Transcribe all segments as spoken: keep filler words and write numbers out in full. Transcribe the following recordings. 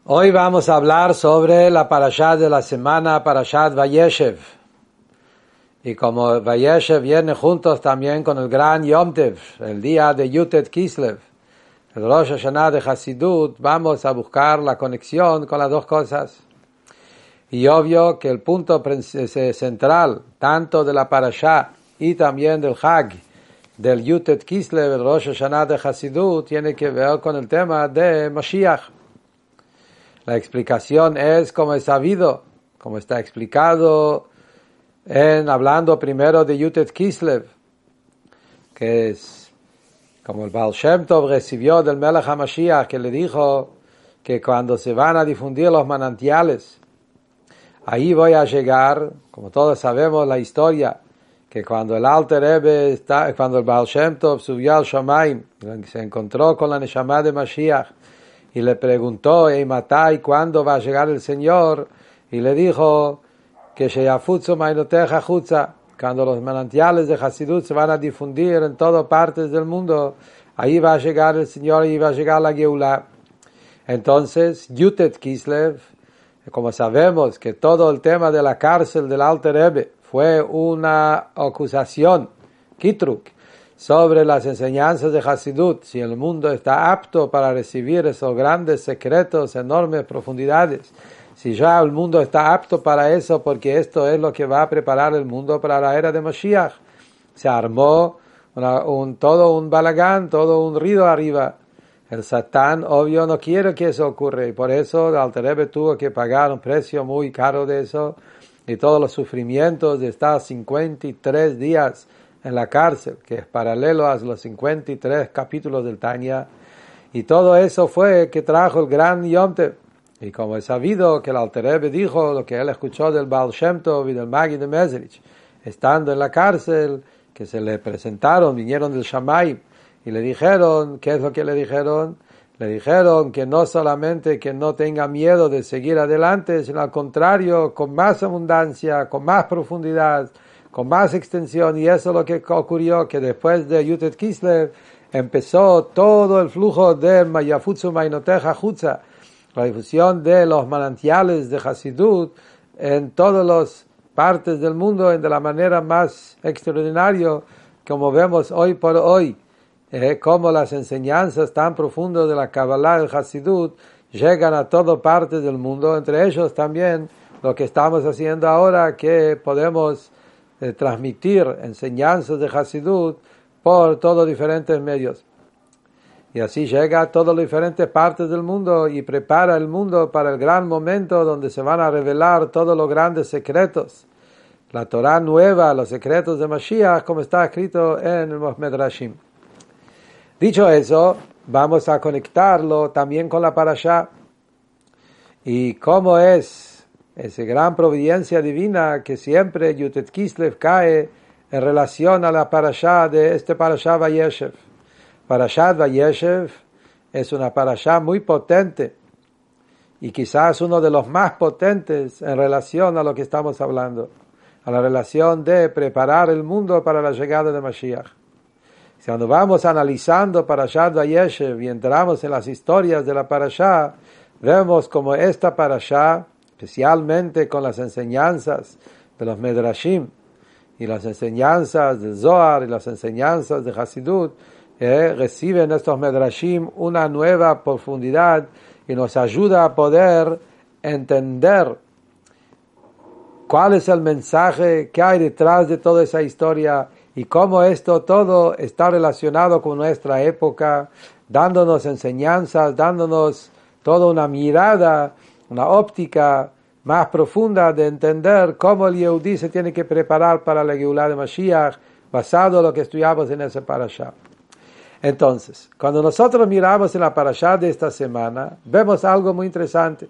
Hoy vamos a hablar sobre la parashá de la semana, Parashat Vayeshev. Y como Vayeshev viene juntos también con el gran Yom Tev, el día de Yutet Kislev, el Rosh Hashanah de Hasidut, vamos a buscar la conexión con las dos cosas. Y obvio que el punto central, tanto de la parashá y también del Hag, del Yutet Kislev, el Rosh Hashanah de Hasidut, tiene que ver con el tema de Mashiach. La explicación es como es sabido, como está explicado en hablando primero de Yutet Kislev, que es como el Baal Shem Tov recibió del Melech HaMashiach, que le dijo que cuando se van a difundir los manantiales, ahí voy a llegar, como todos sabemos la historia, que cuando el Alter Rebbe está, cuando el Baal Shem Tov subió al Shamaim, se encontró con la Neshama de Mashiach, y le preguntó, Ey Matai, ¿cuándo va a llegar el Señor? Y le dijo que Sheyafutzu Mainoteja Chutza, cuando los manantiales de Hasidut se van a difundir en todas partes del mundo, ahí va a llegar el Señor y va a llegar la Geulah. Entonces, Yutet Kislev, como sabemos que todo el tema de la cárcel del Alter Rebbe fue una acusación, Kitruk, sobre las enseñanzas de Hasidut, si el mundo está apto para recibir esos grandes secretos, enormes profundidades, si ya el mundo está apto para eso, porque esto es lo que va a preparar el mundo para la era de Mashiach. Se armó una, un, todo un balagán, todo un ruido arriba. El Satán, obvio, no quiere que eso ocurra, y por eso el Alter Rebbe tuvo que pagar un precio muy caro de eso, y todos los sufrimientos de estar cincuenta y tres días en la cárcel, que es paralelo a los cincuenta y tres capítulos del Tanya, y todo eso fue que trajo el gran Yom Tev. Y como es sabido que el Alter Rebbe dijo lo que él escuchó del Baal Shem Tov y del Magi de Mezrich, estando en la cárcel, que se le presentaron, vinieron del Shamayim, y le dijeron, ¿qué es lo que le dijeron? Le dijeron que no solamente que no tenga miedo de seguir adelante, sino al contrario, con más abundancia, con más profundidad, con más extensión, y eso es lo que ocurrió, que después de Yutet Kislev empezó todo el flujo de Mayafutzu Mainoteja Chutza, la difusión de los manantiales de Hasidut en todas las partes del mundo, de la manera más extraordinaria, como vemos hoy por hoy, eh, como las enseñanzas tan profundas de la Kabbalah del Hasidut llegan a todas partes del mundo, entre ellos también lo que estamos haciendo ahora, que podemos de transmitir enseñanzas de Hasidut por todos diferentes medios. Y así llega a todas las diferentes partes del mundo y prepara el mundo para el gran momento donde se van a revelar todos los grandes secretos. La Torah nueva, los secretos de Mashiach, como está escrito en los Medrashim. Dicho eso, vamos a conectarlo también con la parashá. Y cómo es esa gran providencia divina que siempre Yutet Kislev cae en relación a la parashá de este parashá Vayeshev. Parashat Vayeshev es una parashá muy potente y quizás uno de los más potentes en relación a lo que estamos hablando, a la relación de preparar el mundo para la llegada de Mashiach. Cuando vamos analizando Parashat Vayeshev y entramos en las historias de la parashá, vemos como esta parashá, especialmente con las enseñanzas de los Medrashim y las enseñanzas del Zohar y las enseñanzas de Hasidut, eh, reciben estos Medrashim una nueva profundidad y nos ayuda a poder entender cuál es el mensaje que hay detrás de toda esa historia y cómo esto todo está relacionado con nuestra época, dándonos enseñanzas, dándonos toda una mirada, una óptica más profunda de entender cómo el Yehudí se tiene que preparar para la Geulah de Mashiach, basado en lo que estudiamos en esa parashá. Entonces, cuando nosotros miramos en la parashá de esta semana, vemos algo muy interesante.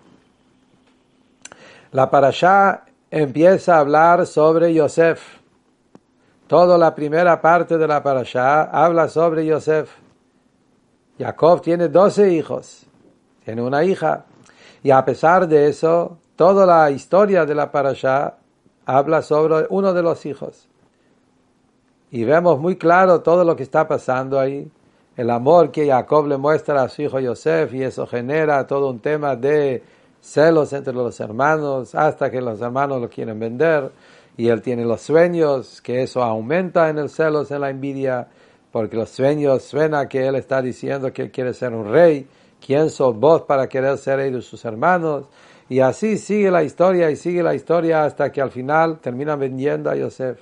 La parashá empieza a hablar sobre Yosef. Toda la primera parte de la parashá habla sobre Yosef. Jacob tiene doce hijos, tiene una hija, y a pesar de eso, toda la historia de la parashá habla sobre uno de los hijos. Y vemos muy claro todo lo que está pasando ahí. el amor que Jacob le muestra a su hijo Yosef, y eso genera todo un tema de celos entre los hermanos, hasta que los hermanos lo quieren vender, y él tiene los sueños, que eso aumenta en el celos, en la envidia, porque los sueños suena que él está diciendo que él quiere ser un rey. ¿Quién sos vos para querer ser rey de sus hermanos? Y así sigue la historia y sigue la historia hasta que al final terminan vendiendo a Yosef.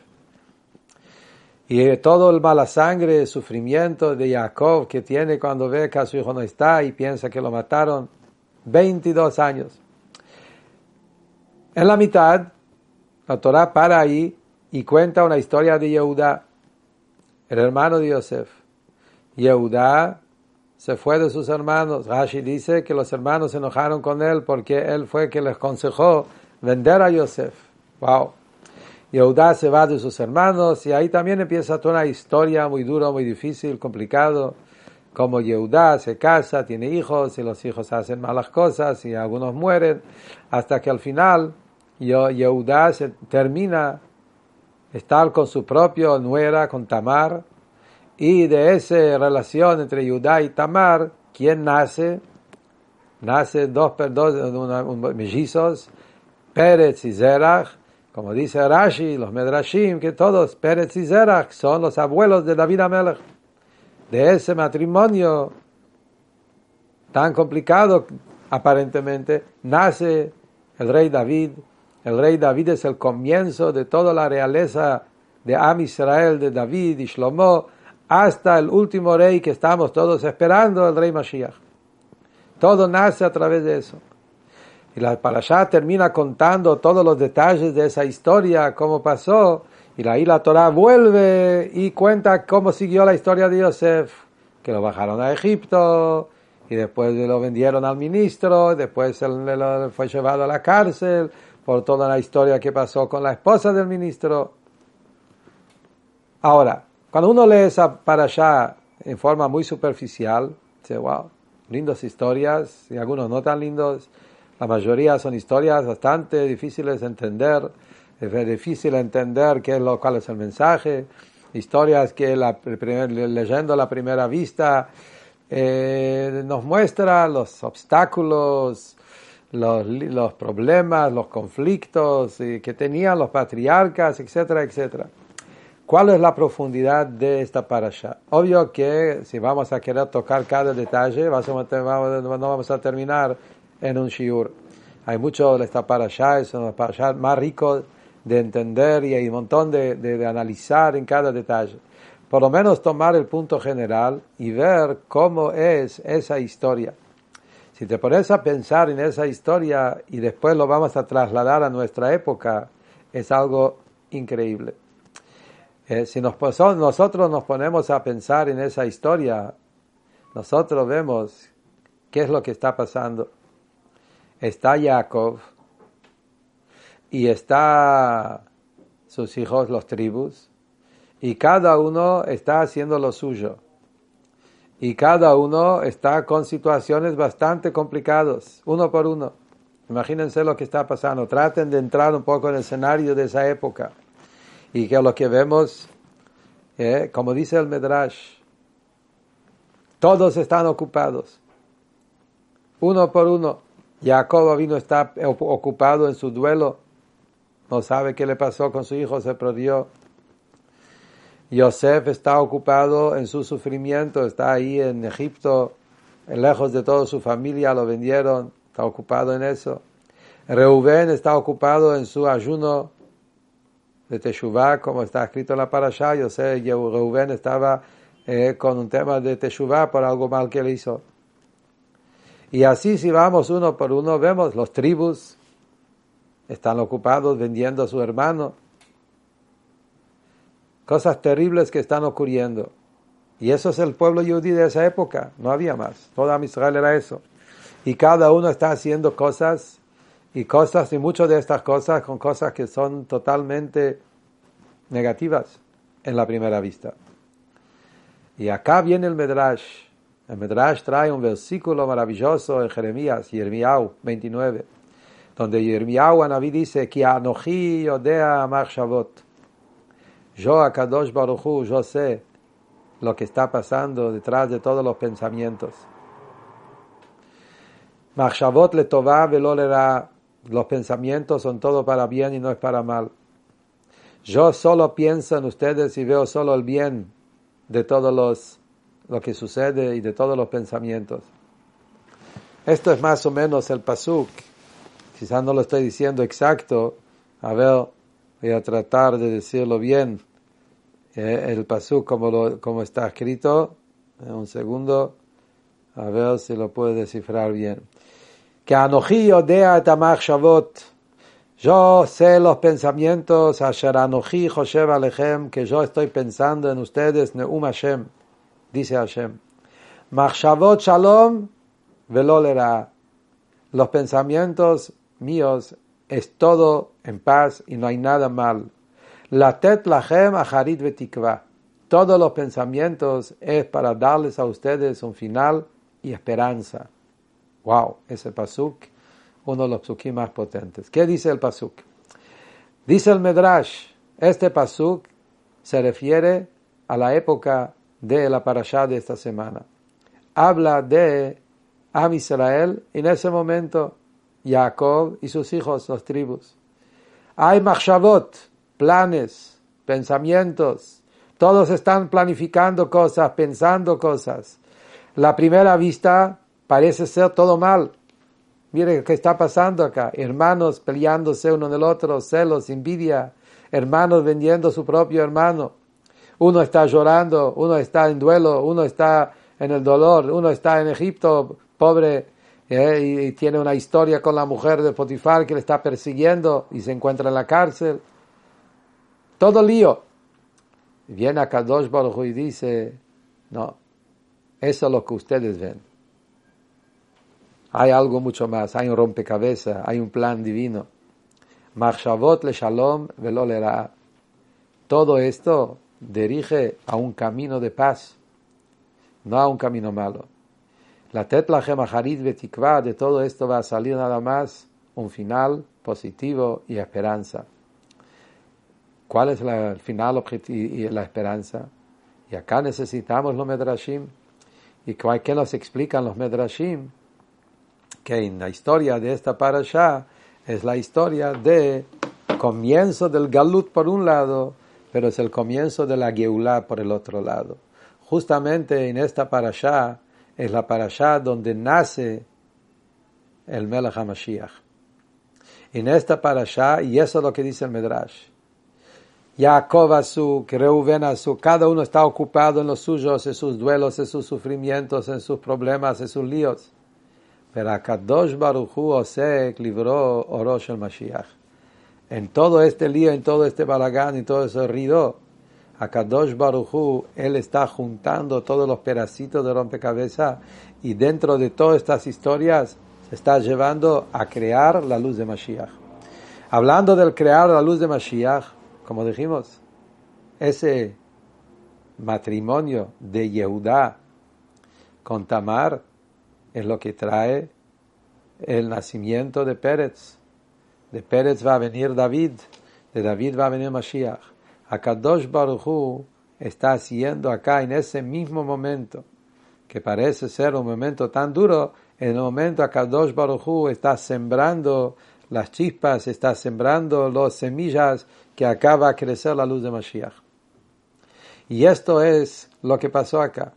Y todo el mala sangre, el sufrimiento de Jacob que tiene cuando ve que a su hijo no está y piensa que lo mataron, veintidós años. En la mitad, la Torah para ahí y cuenta una historia de Yehudá, el hermano de Yosef. Yehudá se fue de sus hermanos. Rashi dice que los hermanos se enojaron con él porque él fue quien les aconsejó vender a Yosef. Wow. Yehudá se va de sus hermanos y ahí también empieza toda una historia muy dura, muy difícil, complicado. Como Yehudá se casa, tiene hijos y los hijos hacen malas cosas y algunos mueren, hasta que al final Yehudá se termina estar con su propio nuera, con Tamar, y de esa relación entre Yehudá y Tamar, ¿quién nace? Nace dos, dos una, un, mellizos, Pérez y Zerach, como dice Rashi, los Medrashim, que todos, Pérez y Zerach, son los abuelos de David HaMelech. De ese matrimonio tan complicado, aparentemente, nace el rey David. El rey David es el comienzo de toda la realeza de Am Israel, de David y Shlomo, hasta el último rey que estamos todos esperando, el rey Mashiach. Todo nace a través de eso. Y la parashá termina contando todos los detalles de esa historia, cómo pasó, y ahí la Torah vuelve y cuenta cómo siguió la historia de Yosef, que lo bajaron a Egipto, y después lo vendieron al ministro, después él fue llevado a la cárcel, por toda la historia que pasó con la esposa del ministro. Ahora, cuando uno lee esa parashá en forma muy superficial, dice, wow, lindas historias, y algunos no tan lindos. La mayoría son historias bastante difíciles de entender. Es difícil entender qué es lo, cuál es el mensaje. Historias que la, leyendo a la primera vista eh, nos muestra los obstáculos, los, los problemas, los conflictos eh, que tenían los patriarcas, etcétera, etcétera. ¿Cuál es la profundidad de esta parasha? Obvio que si vamos a querer tocar cada detalle, vamos a, no vamos a terminar en un shiur. Hay mucho de esta parasha, es una parasha más rico de entender y hay un montón de, de, de analizar en cada detalle. Por lo menos tomar el punto general y ver cómo es esa historia. Si te pones a pensar en esa historia y después lo vamos a trasladar a nuestra época, es algo increíble. Eh, si nos, nosotros nos ponemos a pensar en esa historia, nosotros vemos qué es lo que está pasando. Está Jacob y está sus hijos, los tribus, y cada uno está haciendo lo suyo. Y cada uno está con situaciones bastante complicadas, uno por uno. Imagínense lo que está pasando. Traten de entrar un poco en el escenario de esa época. Y que lo que vemos, eh, como dice el Medrash, todos están ocupados. Uno por uno. Jacob vino está ocupado en su duelo. No sabe qué le pasó con su hijo, se perdió. Yosef está ocupado en su sufrimiento, está ahí en Egipto, lejos de toda su familia, lo vendieron, está ocupado en eso. Reubén está ocupado en su ayuno de Teshuvah, como está escrito en la parashá. Yosef, Reubén estaba eh, con un tema de Teshuvah por algo mal que le hizo. Y así si vamos uno por uno, vemos los tribus están ocupados vendiendo a su hermano. Cosas terribles que están ocurriendo. Y eso es el pueblo yudí de esa época. No había más. Toda Israel era eso. Y cada uno está haciendo cosas, y cosas, y muchas de estas cosas, con cosas que son totalmente negativas en la primera vista. Y acá viene el Medrash. El Medrash trae un versículo maravilloso en Jeremías, Yirmiyahu veintinueve, donde Yirmiyahu Anabí dice, Ki anochi yodea machshavot. Yo, Akadosh Baruch Hu, yo sé lo que está pasando detrás de todos los pensamientos. Machshavot letová velo lerá. Los pensamientos son todo para bien y no es para mal. Yo solo pienso en ustedes y veo solo el bien de todos los, lo que sucede y de todos los pensamientos. Esto es más o menos el pasuk. Quizás no lo estoy diciendo exacto. A ver, voy a tratar de decirlo bien. Eh, el pasuk como, lo, como está escrito. En un segundo. A ver si lo puedo descifrar bien. Que anochi yodea et hamachshavot. Yo sé los pensamientos, asher anochi choshev alechem, que yo estoy pensando en ustedes, neum Hashem, dice Hashem. Machshavot shalom velo lerá. Los pensamientos míos es todo en paz y no hay nada mal. Latet lachem acharit vetikva. Todos los pensamientos es para darles a ustedes un final y esperanza. Wow, ese pasuk, uno de los pasukim más potentes. ¿Qué dice el pasuk? Dice el Medrash, este pasuk se refiere a la época de la parashá de esta semana. Habla de Am Israel, en ese momento, Jacob y sus hijos, los tribus. Hay machshavot, planes, pensamientos, todos están planificando cosas, pensando cosas. La primera vista parece ser todo mal. Mire qué está pasando acá. Hermanos peleándose uno del otro, celos, envidia. Hermanos vendiendo su propio hermano. Uno está llorando, uno está en duelo, uno está en el dolor, uno está en Egipto, pobre, eh, y, y tiene una historia con la mujer de Potifar que le está persiguiendo y se encuentra en la cárcel. Todo lío. Y viene a Kadosh Baruj Hu y dice, no, eso es lo que ustedes ven. Hay algo mucho más, hay un rompecabezas, hay un plan divino. Machshavot le shalom velo lerá. Todo esto dirige a un camino de paz, no a un camino malo. La tetla gemaharit vetikva, de todo esto va a salir nada más un final positivo y esperanza. ¿Cuál es la, el final objetivo y la esperanza? Y acá necesitamos los medrashim. ¿Y qué nos explican los medrashim? Que en la historia de esta parashá es la historia de comienzo del galut por un lado, pero es el comienzo de la geulá por el otro lado. Justamente en esta parashá es la parashá donde nace el Melech HaMashiach. En esta parashá, y eso es lo que dice el Medrash, Jacob Azuk, Reuven Azuk, cada uno está ocupado en los suyos, en sus duelos, en sus sufrimientos, en sus problemas, en sus líos. Pero HaKadosh Baruj Hu Osek libró Orosh el Mashiach. En todo este lío, en todo este balagán, en todo ese ruido, HaKadosh Baruj Hu, Él está juntando todos los pedacitos de rompecabezas y dentro de todas estas historias se está llevando a crear la luz de Mashiach. Hablando del crear la luz de Mashiach, como dijimos, ese matrimonio de Yehudá con Tamar es lo que trae el nacimiento de Pérez. De Pérez va a venir David, de David va a venir Mashiach. HaKadosh Baruj Hu está haciendo acá en ese mismo momento, que parece ser un momento tan duro, en el momento HaKadosh Baruj Hu está sembrando las chispas, está sembrando las semillas que acá va a crecer la luz de Mashiach. Y esto es lo que pasó acá.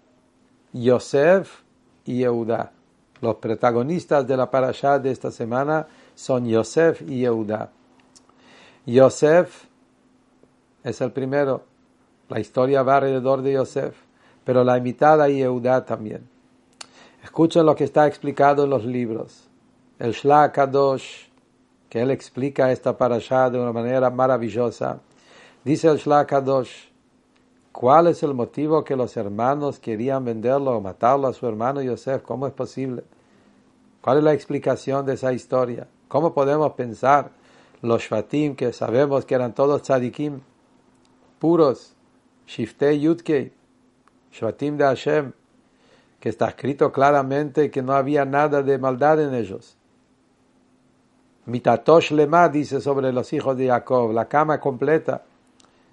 Yosef y Yehudá. Los protagonistas de la parashá de esta semana son Yosef y Yehudá. Yosef es el primero. La historia va alrededor de Yosef, pero la invitada y Yehudá también. Escuchen lo que está explicado en los libros. El Shla Kadosh, que él explica esta parashá de una manera maravillosa. Dice el Shla Kadosh, ¿cuál es el motivo que los hermanos querían venderlo o matarlo a su hermano Yosef? ¿Cómo es posible? ¿Cuál es la explicación de esa historia? ¿Cómo podemos pensar los Shvatim, que sabemos que eran todos tzadikim, puros, Shiftei Yudkei, Shvatim de Hashem, que está escrito claramente que no había nada de maldad en ellos? Mitatosh Lema dice sobre los hijos de Jacob, la cama completa.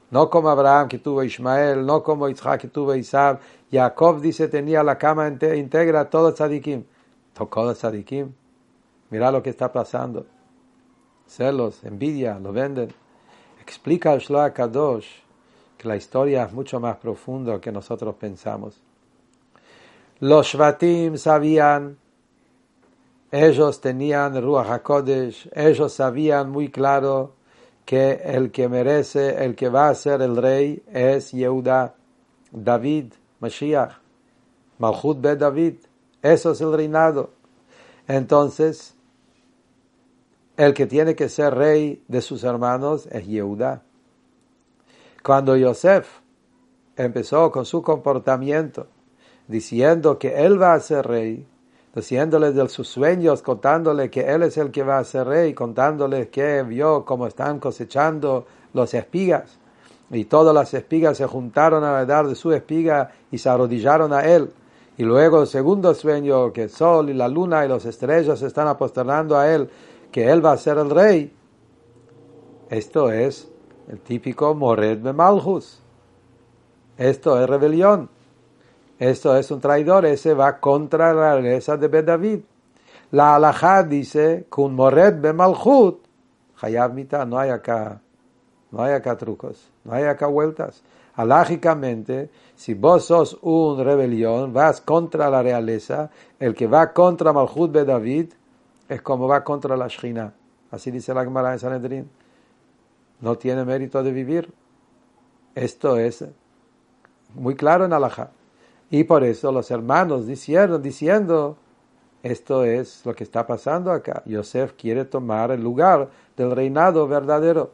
No como Abraham que tuvo Ismael, no como Isaac que tuvo Isaac. Jacob dice tenía la cama íntegra, todos tzadikim. Tocó los tzadikim. Mira lo que está pasando. Celos, envidia, lo venden. Explica el Shloach Kadosh que la historia es mucho más profunda que nosotros pensamos. Los Shvatim sabían, ellos tenían Ruach HaKodesh, ellos sabían muy claro que el que merece, el que va a ser el rey es Yehuda, David, Mashiach, Malchut be David. Eso es el reinado. Entonces, el que tiene que ser rey de sus hermanos es Yehuda. Cuando Yosef empezó con su comportamiento, diciendo que él va a ser rey, diciéndoles de sus sueños, contándole que él es el que va a ser rey, contándoles que vio cómo están cosechando las espigas, y todas las espigas se juntaron a la edad de su espiga y se arrodillaron a él. Y luego el segundo sueño, que el sol y la luna y las estrellas se están aposternando a él, que él va a ser el rey. Esto es el típico Mored be Malchus. Esto es rebelión. Esto es un traidor. Ese va contra la realeza de Bet David. La halajá dice que un Mored be Malchut, Hayav mitá, no hay acá, no hay acá trucos, no hay acá vueltas. Alágicamente, si vos sos un rebelión, vas contra la realeza, el que va contra Malchut be David, es como va contra la Shechina. Así dice la Gemara en Sanedrín. No tiene mérito de vivir. Esto es muy claro en Halajá. Y por eso los hermanos diciendo, diciendo, esto es lo que está pasando acá. Yosef quiere tomar el lugar del reinado verdadero.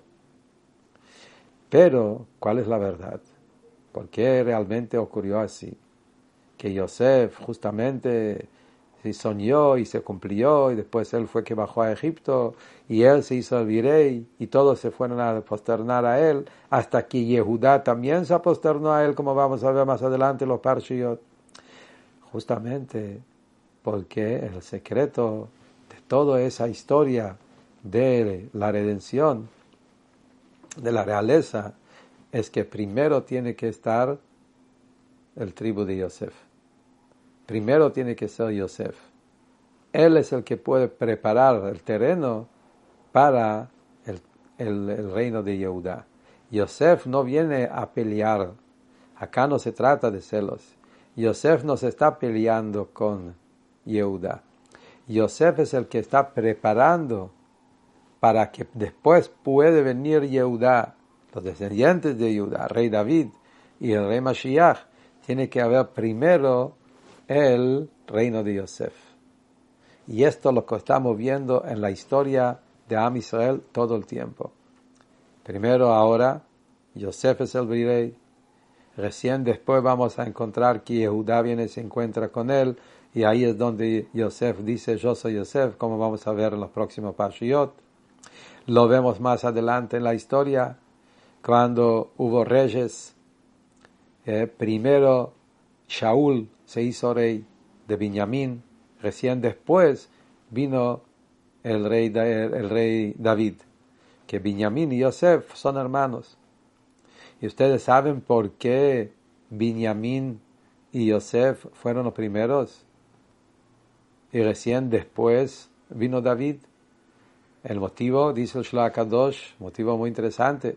Pero, ¿cuál es la verdad? ¿Por qué realmente ocurrió así? Que Yosef justamente se soñó y se cumplió, y después él fue que bajó a Egipto, y él se hizo el virrey, y todos se fueron a posternar a él, hasta que Yehudá también se posternó a él, como vamos a ver más adelante en los Parshiyot. Justamente porque el secreto de toda esa historia de la redención, de la realeza, es que primero tiene que estar el tribu de Yosef. Primero tiene que ser Yosef. Él es el que puede preparar el terreno para el, el, el reino de Yehudá. Yosef no viene a pelear. Acá no se trata de celos. Yosef no se está peleando con Yehudá. Yosef es el que está preparando para que después puede venir Yehudá, los descendientes de Yehudá, rey David y el rey Mashiach. Tiene que haber primero el reino de Yosef. Y esto es lo que estamos viendo en la historia de Am Israel todo el tiempo. Primero ahora, Yosef es el virrey. Recién después vamos a encontrar que Yehudá viene y se encuentra con él. Y ahí es donde Yosef dice, yo soy Yosef, como vamos a ver en los próximos Parshiyot. Lo vemos más adelante en la historia, cuando hubo reyes. Eh, primero, Shaul se hizo rey de Binyamin, recién después vino el rey, el rey David, que Binyamin y Yosef son hermanos. Y ustedes saben por qué Binyamin y Yosef fueron los primeros y recién después vino David. El motivo, dice el Shloach Kadosh, motivo muy interesante.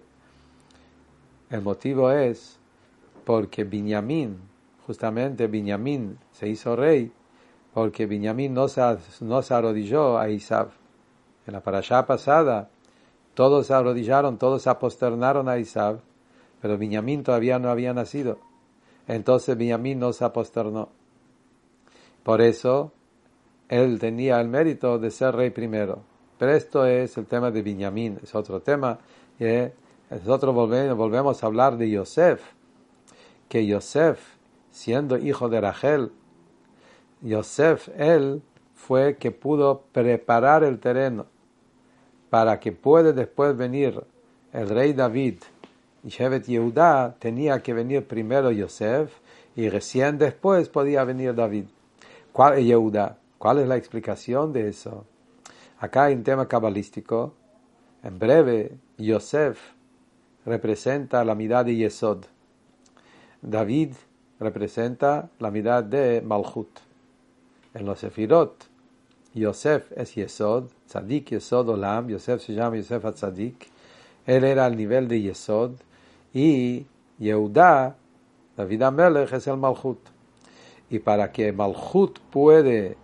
El motivo es porque Binyamin, justamente Binyamin se hizo rey porque Binyamin no se, no se arrodilló a Isav. En la parashá pasada, todos se arrodillaron, todos se aposternaron a Isav, pero Binyamin todavía no había nacido. Entonces Binyamin no se aposternó. Por eso, él tenía el mérito de ser rey primero. Pero esto es el tema de Binyamin, es otro tema. ¿eh? Nosotros volvemos, volvemos a hablar de Yosef, que Yosef, siendo hijo de Rachel, Yosef, él fue que pudo preparar el terreno para que pueda después venir el rey David y Shevet Yehudá. Tenía que venir primero Yosef y recién después podía venir David. ¿Cuál es Yehudá? ¿Cuál es la explicación de eso? Acá hay un tema cabalístico. En breve, Yosef representa la mirada de Yesod. David representa la mirada de Malchut. En los Sefirot, Yosef es Yesod, Tzadik Yesod Olam, Yosef se llama Yosef HaTzadik, él era al nivel de Yesod, y Yehudá, David HaMelech, es el Malchut. Y para que Malchut puede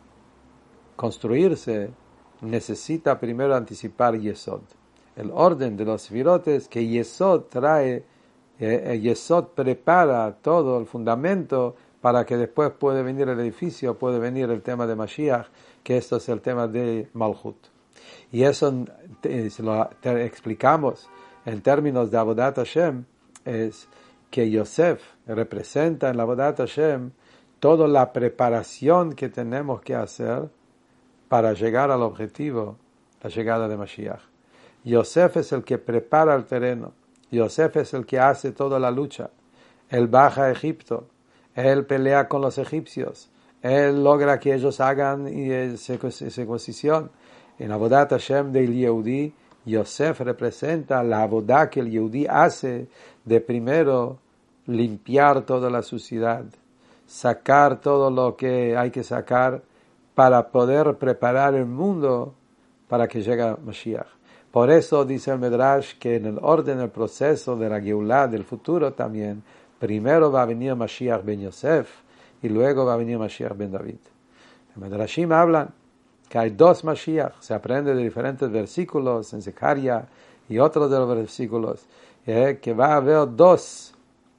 construirse, necesita primero anticipar Yesod. El orden de los Sefirot es que Yesod trae, eh, Yesod prepara todo el fundamento para que después puede venir el edificio, puede venir el tema de Mashiach, que esto es el tema de Malchut. Y eso te, se lo te explicamos en términos de Avodat Hashem, es que Yosef representa en la Avodat Hashem toda la preparación que tenemos que hacer para llegar al objetivo, la llegada de Mashiach. Yosef es el que prepara el terreno, Yosef es el que hace toda la lucha, él baja a Egipto, él pelea con los egipcios, él logra que ellos hagan circuncisión. En Avodat Hashem del Yehudi, Yosef representa la Avodah que el Yehudi hace de primero limpiar toda la suciedad, sacar todo lo que hay que sacar para poder preparar el mundo para que llegue Mashiach. Por eso dice el Medrash que en el orden, el proceso de la Geulah del futuro también, primero va a venir Mashiach ben Yosef y luego va a venir Mashiach ben David. En Medrashim hablan que hay dos Mashiach, se aprende de diferentes versículos en Zecaria y otros de los versículos, eh, que va a haber dos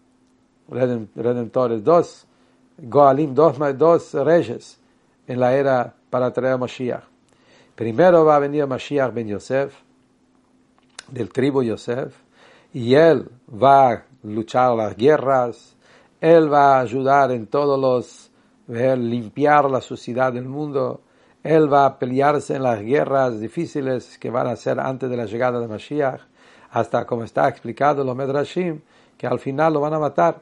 redentores, dos Goalim, dos, dos reyes en la era para traer Mashiach. Primero va a venir Mashiach ben Yosef, del tribu Yosef, y él va a luchar las guerras, él va a ayudar en todos los, eh, limpiar la suciedad del mundo, él va a pelearse en las guerras difíciles que van a ser antes de la llegada de Mashiach, hasta como está explicado en los Medrashim, que al final lo van a matar.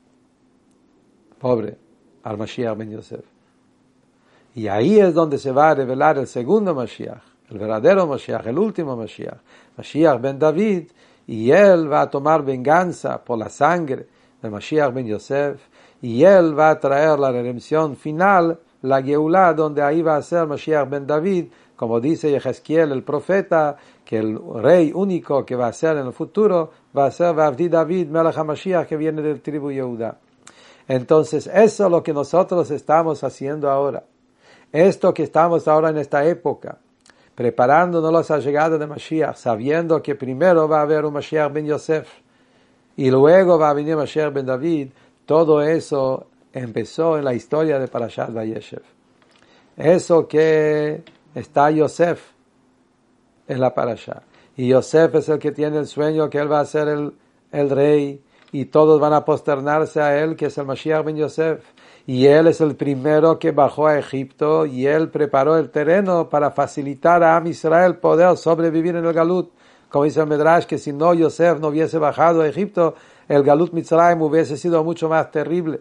Pobre, al Mashiach ben Yosef. Y ahí es donde se va a revelar el segundo Mashiach, el verdadero Mashiach, el último Mashiach, Mashiach ben David, y él va a tomar venganza por la sangre de Mashiach ben Yosef, y él va a traer la redención final, la Geulah, donde ahí va a ser Mashiach ben David, como dice Yehezquiel el profeta, que el rey único que va a ser en el futuro va a ser Vavdi David, Melech HaMashiach, que viene del tribu Yehuda. Entonces, eso es lo que nosotros estamos haciendo ahora. Esto que estamos ahora en esta época, preparándonos a la llegada de Mashiach, sabiendo que primero va a haber un Mashiach ben Yosef, y luego va a venir Mashiach ben David, todo eso empezó en la historia de Parashat Vayeshev. Eso que está Yosef en la Parashá. Y Yosef es el que tiene el sueño que él va a ser el, el rey, y todos van a posternarse a él, que es el Mashiach ben Yosef. Y él es el primero que bajó a Egipto, y él preparó el terreno para facilitar a Am Israel poder sobrevivir en el Galut. Como dice el Medrash, que si no Yosef no hubiese bajado a Egipto, el Galut Mitzrayim hubiese sido mucho más terrible.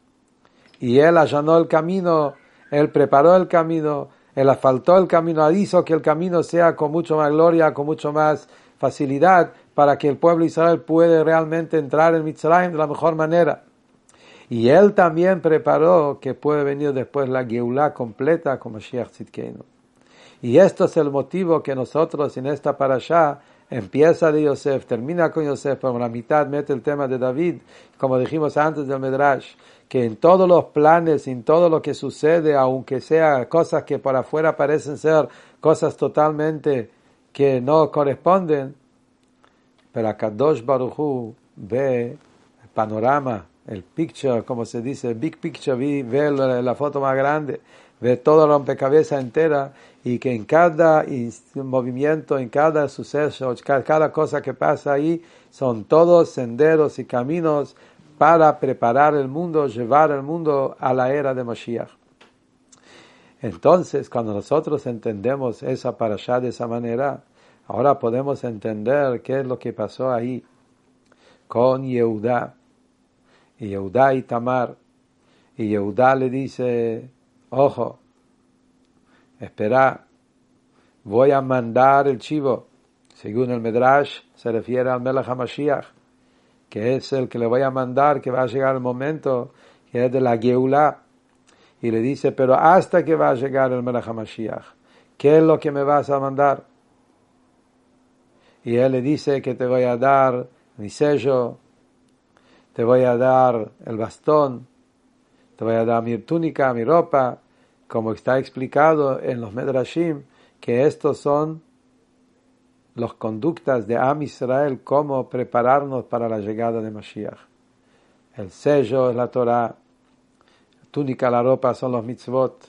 Y él allanó el camino, él preparó el camino, él asfaltó el camino, hizo que el camino sea con mucho más gloria, con mucho más facilidad, para que el pueblo de Israel pueda realmente entrar en Mitzrayim de la mejor manera. Y él también preparó que puede venir después la Geulah completa con Mashiach Tzidkeinu. Y esto es el motivo que nosotros en esta parashá empieza de Yosef, termina con Yosef, pero la mitad mete el tema de David, como dijimos antes del Medrash, que en todos los planes, en todo lo que sucede, aunque sea cosas que por afuera parecen ser cosas totalmente que no corresponden, pero Akadosh Baruch Hu ve el panorama, el picture, como se dice, el big picture, ve la, la foto más grande, ve todo el rompecabezas entera, y que en cada movimiento, en cada suceso, cada cosa que pasa ahí, son todos senderos y caminos para preparar el mundo, llevar el mundo a la era de Mashiach. Entonces, cuando nosotros entendemos esa parashá de esa manera, ahora podemos entender qué es lo que pasó ahí con Yehudá. Y Yehudá y Tamar. Y Yehudá le dice, ojo, espera, voy a mandar el chivo, Según el Medrash, se refiere al Melech HaMashiach, que es el que le voy a mandar, que va a llegar el momento, que es de la Geulá. Y le dice, pero hasta que va a llegar el Melech HaMashiach, ¿qué es lo que me vas a mandar? Y él le dice que te voy a dar mi sello, te voy a dar el bastón, te voy a dar mi túnica, mi ropa, como está explicado en los Medrashim, que estos son los conductas de Am Israel, cómo prepararnos para la llegada de Mashiach. El sello es la Torah, la túnica, la ropa son los mitzvot,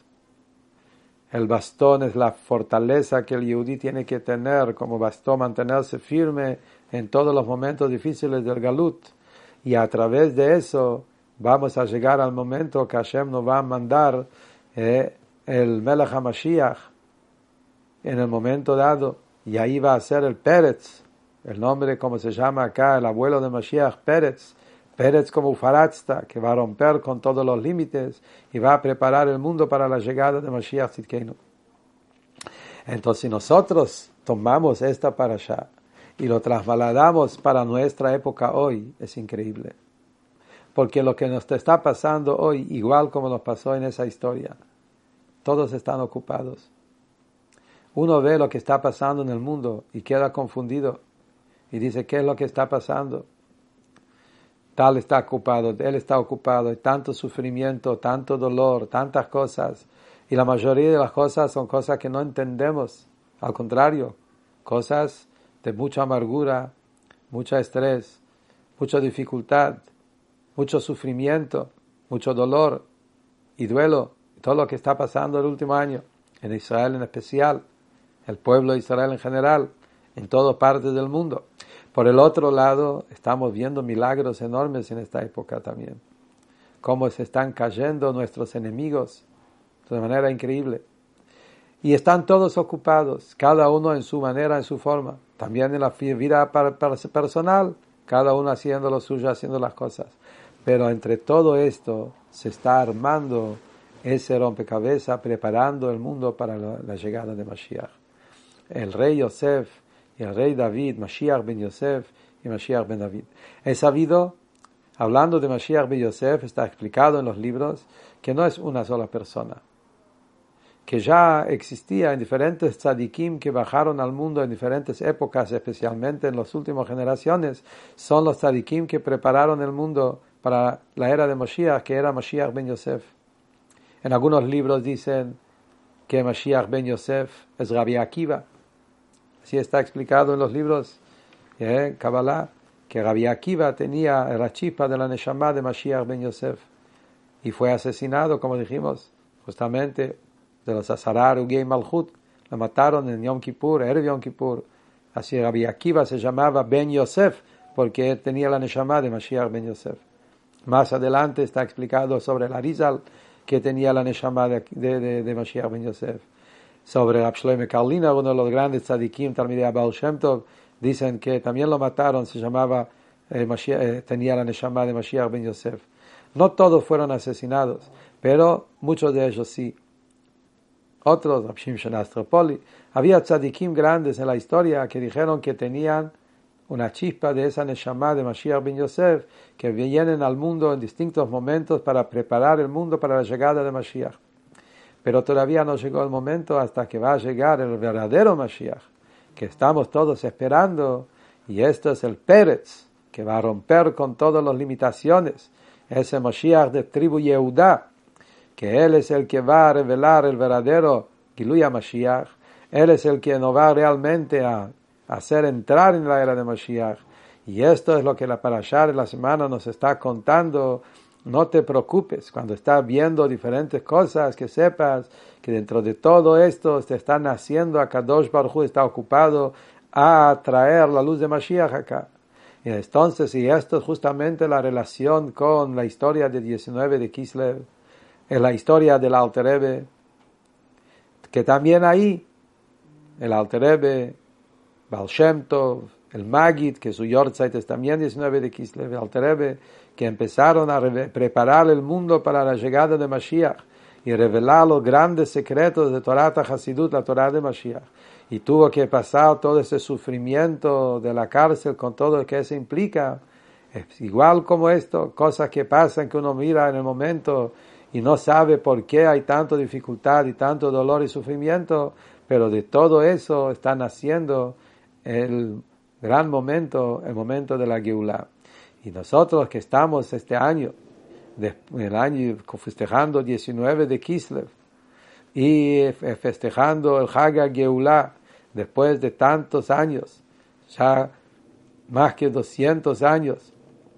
el bastón es la fortaleza que el Yehudí tiene que tener como bastón, mantenerse firme en todos los momentos difíciles del Galut, y a través de eso vamos a llegar al momento que Hashem nos va a mandar eh, el Melech HaMashiach en el momento dado. Y ahí va a ser el Pérez, el nombre como se llama acá, el abuelo de Mashiach, Pérez. Pérez como Ufaratzta, que va a romper con todos los límites y va a preparar el mundo para la llegada de Mashiach Tzidkeinu. Entonces, si nosotros tomamos esta parashá y lo trasladamos para nuestra época hoy, es increíble. Porque lo que nos está pasando hoy, igual como nos pasó en esa historia, todos están ocupados. Uno ve lo que está pasando en el mundo y queda confundido y dice, ¿qué es lo que está pasando? Tal está ocupado, él está ocupado, hay tanto sufrimiento, tanto dolor, tantas cosas, y la mayoría de las cosas son cosas que no entendemos, al contrario, cosas de mucha amargura, mucho estrés, mucha dificultad, mucho sufrimiento, mucho dolor y duelo, todo lo que está pasando el último año, en Israel en especial, el pueblo de Israel en general, en todas partes del mundo. Por el otro lado, estamos viendo milagros enormes en esta época también. Cómo se están cayendo nuestros enemigos de manera increíble. Y están todos ocupados, cada uno en su manera, en su forma. También en la vida personal, cada uno haciendo lo suyo, haciendo las cosas. Pero entre todo esto se está armando ese rompecabezas, preparando el mundo para la, la llegada de Mashiach. El rey Yosef y el rey David, Mashiach ben Yosef y Mashiach ben David. He sabido, hablando de Mashiach ben Yosef, está explicado en los libros, que no es una sola persona. Que ya existía en diferentes tzadikim que bajaron al mundo en diferentes épocas, especialmente en las últimas generaciones, son los tzadikim que prepararon el mundo para la era de Mashiach, que era Mashiach ben Yosef. En algunos libros dicen que Mashiach ben Yosef es Rabbi Akiva. Así está explicado en los libros de eh, Kabbalah, que Rabbi Akiva tenía la chispa de la Neshama de Mashiach ben Yosef. Y fue asesinado, como dijimos, justamente de los Azarar Ugei Malchut. Lo mataron en Yom Kippur, Erev Yom Kippur. Así Rabbi Akiva se llamaba Ben Yosef, porque él tenía la Neshama de Mashiach ben Yosef. Más adelante está explicado sobre el Arizal, que tenía la Neshama de, de, de, de Mashiach ben Yosef. Sobre Abshloime Karliner, uno de los grandes tzadikim, Talmidei Baal Shem Tov, dicen que también lo mataron, se llamaba, eh, Mashiach, eh, tenía la Neshama de Mashiach ben Yosef. No todos fueron asesinados, pero muchos de ellos sí. Otros, Rab Shimshon Astropoli, había tzadikim grandes en la historia que dijeron que tenían una chispa de esa Neshama de Mashiach ben Yosef, que vienen al mundo en distintos momentos para preparar el mundo para la llegada de Mashiach. Pero todavía no llegó el momento hasta que va a llegar el verdadero Mashiach, que estamos todos esperando, y esto es el Pérez, que va a romper con todas las limitaciones, ese Mashiach de tribu Yehudá, que él es el que va a revelar el verdadero Gilui HaMashiach, él es el que nos va realmente a hacer entrar en la era de Mashiach, y esto es lo que la parashá de la semana nos está contando. No te preocupes, cuando estás viendo diferentes cosas, que sepas que dentro de todo esto te está naciendo, Akadosh Baruj Hu está ocupado a traer la luz de Mashiach acá. Y entonces, y esto es justamente la relación con la historia de diecinueve de Kislev, en la historia del Alter Rebbe, que también ahí, el Alter Rebbe, Baal Shem Tov, el Magid, que su Yortzeit es también diecinueve de Kislev, el Alter Rebbe, que empezaron a re- preparar el mundo para la llegada de Mashiach y revelar los grandes secretos de Torah Hasidut, la Torah de Mashiach. y tuvo que pasar todo ese sufrimiento de la cárcel con todo lo que eso implica. Es igual como esto, cosas que pasan que uno mira en el momento y no sabe por qué hay tanta dificultad y tanto dolor y sufrimiento, pero de todo eso está naciendo el gran momento, el momento de la Geulá. Y nosotros que estamos este año, el año festejando diecinueve de Kislev, y festejando el Hag Geulá, después de tantos años, ya más que doscientos años,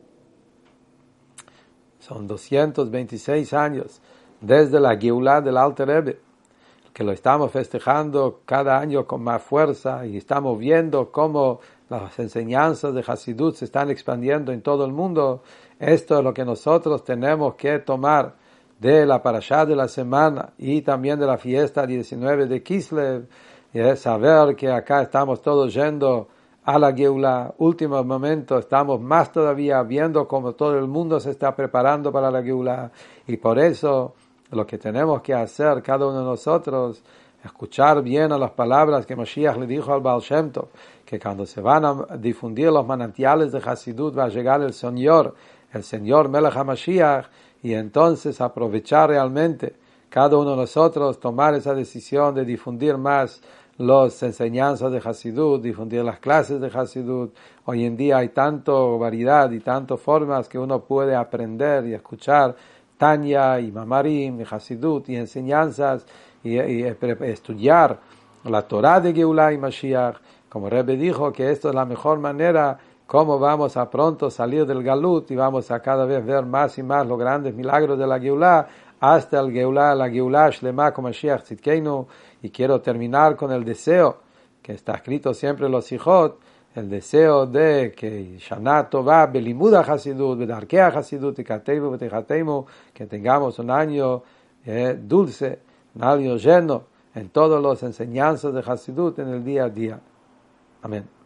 son doscientos veintiséis años desde la Geulá del Alter Rebbe, que lo estamos festejando cada año con más fuerza y estamos viendo cómo las enseñanzas de Hasidut se están expandiendo en todo el mundo. Esto es lo que nosotros tenemos que tomar de la parashá de la semana y también de la fiesta diecinueve de Kislev, y es saber que acá estamos todos yendo a la Geulá. Último momento, estamos más todavía viendo cómo todo el mundo se está preparando para la Geulá, y por eso lo que tenemos que hacer cada uno de nosotros, escuchar bien a las palabras que Mashiach le dijo al Baal Shem Tov, que cuando se van a difundir los manantiales de Hasidut va a llegar el Señor, el Señor Melech HaMashiach, y entonces aprovechar realmente cada uno de nosotros, tomar esa decisión de difundir más las enseñanzas de Hasidut, difundir las clases de Hasidut. Hoy en día hay tanta variedad y tantas formas que uno puede aprender y escuchar Tanya y Mamarim y Hasidut y enseñanzas y, y estudiar la Torah de Geulá y Mashiach. Como Rebbe dijo que esto es la mejor manera cómo vamos a pronto salir del Galut y vamos a cada vez ver más y más los grandes milagros de la Geulá, hasta el Geulá, la Geulá Shlema con Mashiach Tzidkeinu. Y quiero terminar con el deseo que está escrito siempre en los Sijot, el deseo de que Shana Tová Belimuda Hasidut, Bedarkea Hasidut, y Kateimu, Betejateimu, que tengamos un año eh, dulce, un año lleno en todas las enseñanzas de Hasidut en el día a día. Amén.